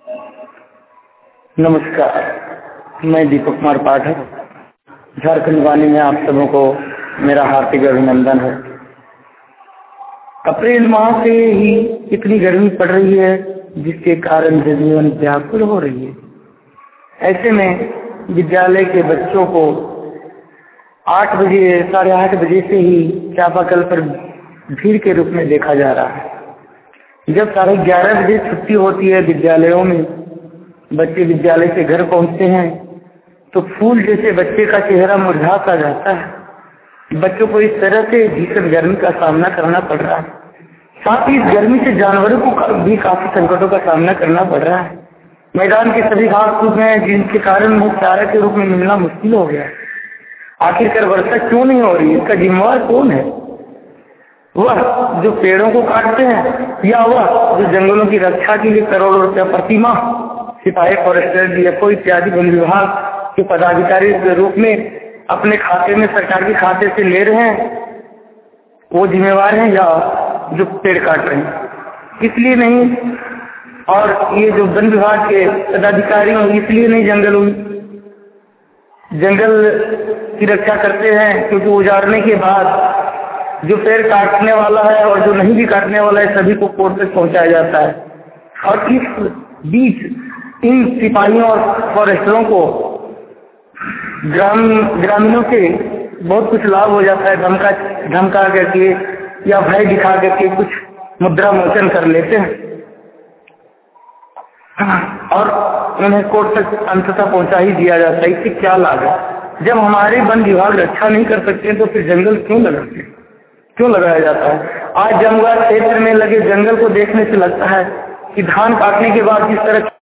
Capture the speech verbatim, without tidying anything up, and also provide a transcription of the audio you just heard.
नमस्कार, मैं दीपक कुमार पाठक, झारखंड वाणी में आप सबों को मेरा हार्दिक अभिनंदन है। अप्रैल माह से ही इतनी गर्मी पड़ रही है जिसके कारण जनजीवन व्याकुल हो रही है। ऐसे में विद्यालय के बच्चों को आठ बजे साढ़े आठ बजे से ही चापाकल पर भीड़ के रूप में देखा जा रहा है। जब साढ़े ग्यारह बजे छुट्टी होती है विद्यालयों में, बच्चे विद्यालय से घर पहुंचते हैं तो फूल जैसे बच्चे का चेहरा मुरझा सा जाता है। बच्चों को इस तरह से भीषण गर्मी का सामना करना पड़ रहा है। साथ ही इस गर्मी से जानवरों को भी काफी संकटों का सामना करना पड़ रहा है। मैदान के सभी घास फूस हैं जिनके कारण वो चारा के रूप में मिलना मुश्किल हो गया है। आखिरकार वर्षा क्यों नहीं हो रही, इसका जिम्मेवार कौन है? वह जो पेड़ों को काटते हैं या वह जो जंगलों की रक्षा के लिए करोड़ों रुपया प्रतिमाह सिपाही, फॉरेस्टर, डीएफओ इत्यादि वन विभाग के पदाधिकारी के रूप में अपने खाते में सरकार के खाते से ले रहे हैं, वो जिम्मेवार हैं या जो पेड़ काट रहे हैं? इसलिए नहीं, और ये जो वन विभाग के पदाधिकारी हैं इसलिए नहीं जंगल जंगल की रक्षा करते हैं क्योंकि उजाड़ने के बाद जो पेड़ काटने वाला है और जो नहीं भी काटने वाला है सभी को कोर्ट तक पहुंचाया जाता है। और इस बीच इन सिपाहियों और फॉरेस्टरों को ग्राम ग्रामीणों से बहुत कुछ लाभ हो जाता है। धमका धमका करके या भय दिखा करके कुछ मुद्रा मोचन कर लेते हैं और उन्हें कोर्ट तक अंततः पहुंचा ही दिया जाता है। इससे क्या लाभ है? जब हमारे वन विभाग रक्षा नहीं कर सकते तो फिर जंगल क्यों लगाते क्यों लगाया जाता है? आज जमुआ क्षेत्र में लगे जंगल को देखने से लगता है कि धान काटने के बाद जिस तरह